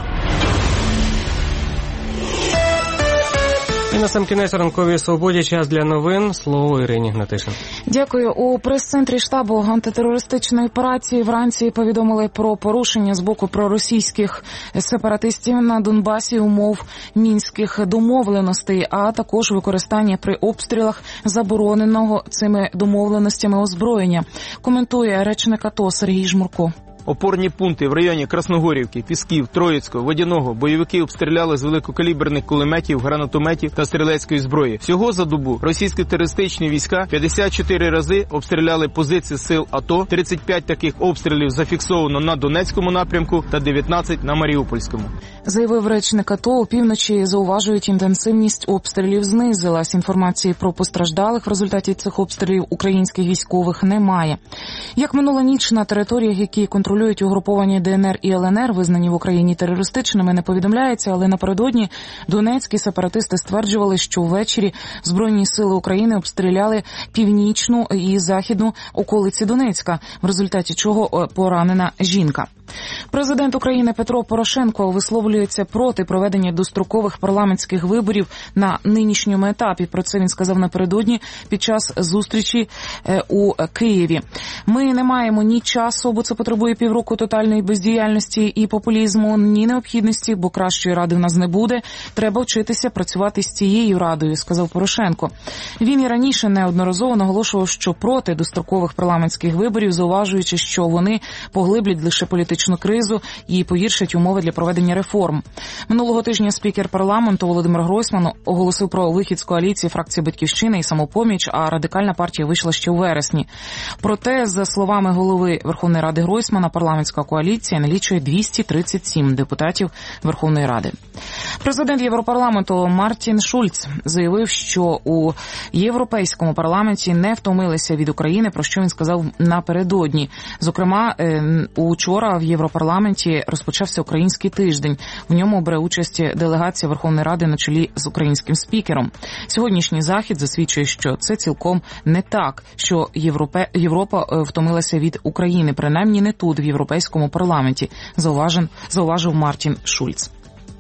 І на сам кінець ранковій свободі час для новин. Слово Ірині Гнатишин. Дякую. У прес-центрі штабу антитерористичної операції вранці повідомили про порушення з боку проросійських сепаратистів на Донбасі умов мінських домовленостей, а також використання при обстрілах забороненого цими домовленостями озброєння. Коментує речник АТО Сергій Жмурко. Опорні пункти в районі Красногорівки, Пісків, Троїцького, Водяного бойовики обстріляли з великокаліберних кулеметів, гранатометів та стрілецької зброї. Всього за добу російські терористичні війська п'ятдесят чотири рази обстріляли позиції сил АТО, тридцять п'ять таких обстрілів зафіксовано на Донецькому напрямку та дев'ятнадцять на Маріупольському. Заявив речник АТО, опівночі зауважують, інтенсивність обстрілів знизилась. Інформації про постраждалих в результаті цих обстрілів українських військових немає. Як минула ніч на територіях, які контролюють угруповання Де Ен Ер і Ел Ен Ер, визнані в Україні терористичними, не повідомляється, але напередодні донецькі сепаратисти стверджували, що ввечері Збройні сили України обстріляли північну і західну околиці Донецька, в результаті чого поранена жінка. Президент України Петро Порошенко висловлюється проти проведення дострокових парламентських виборів на нинішньому етапі. Про це він сказав напередодні під час зустрічі у Києві. Ми не маємо ні часу, бо це потребує півроку тотальної бездіяльності і популізму, ні необхідності, бо кращої ради в нас не буде. Треба вчитися працювати з цією радою, сказав Порошенко. Він і раніше неодноразово наголошував, що проти дострокових парламентських виборів, зауважуючи, що вони поглиблять лише політичну кризу і погіршать умови для проведення реформ. Минулого тижня спікер парламенту Володимир Гройсман оголосив про вихід з коаліції фракції «Батьківщина» і «Самопоміч», а Радикальна партія вийшла ще у вересні. Проте, за словами голови Верховної Ради Гройсмана, парламентська коаліція налічує двісті тридцять сім депутатів Верховної Ради. Президент Європарламенту Мартін Шульц заявив, що у Європейському парламенті не втомилися від України, про що він сказав напередодні. Зокрема, учора в Європарламенті розпочався український тиждень. В ньому бере участь делегація Верховної Ради на чолі з українським спікером. Сьогоднішній захід засвідчує, що це цілком не так, що Європе... Європа втомилася від України, принаймні не тут, в Європейському парламенті, зауважив, зауважив Мартін Шульц.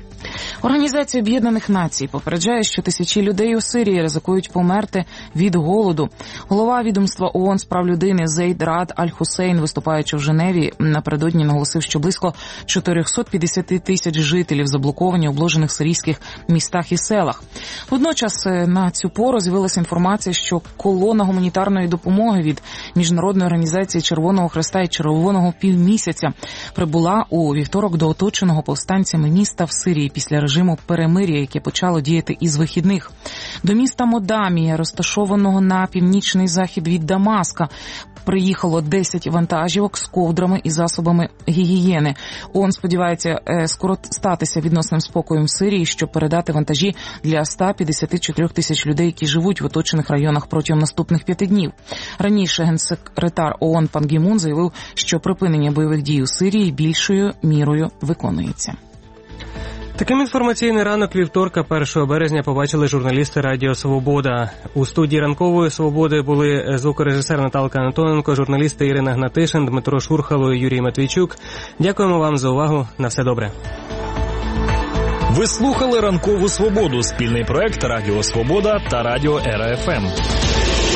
Організація Об'єднаних Націй попереджає, що тисячі людей у Сирії ризикують померти від голоду. Голова відомства ООН з прав людини Зейд Раад Аль-Хусейн, виступаючи в Женеві, напередодні наголосив, що близько чотириста п'ятдесят тисяч жителів заблоковані у обложених сирійських містах і селах. Водночас на цю пору з'явилася інформація, що колона гуманітарної допомоги від Міжнародної організації Червоного Хреста і Червоного Півмісяця прибула у вівторок до оточеного повстанцями міста в Сирії після режиму перемир'я, яке почало діяти із вихідних. До міста Модамія, розташованого на північний захід від Дамаска, приїхало десять вантажівок з ковдрами і засобами гігієни. ООН сподівається скоро статися відносним спокоєм в Сирії, щоб передати вантажі для ста п'ятдесят чотири тисяч людей, які живуть в оточених районах протягом наступних п'яти днів. Раніше генсекретар ООН Пан Гі Мун заявив, що припинення бойових дій у Сирії більшою мірою виконується. Таким інформаційний ранок вівторка, першого березня, побачили журналісти Радіо Свобода. У студії ранкової свободи були звукорежисер Наталка Антоненко, журналісти Ірина Гнатишин, Дмитро Шурхало і Юрій Матвійчук. Дякуємо вам за увагу. На все добре. Ви слухали Ранкову Свободу, спільний проект Радіо Свобода та Радіо Ера Еф Ем.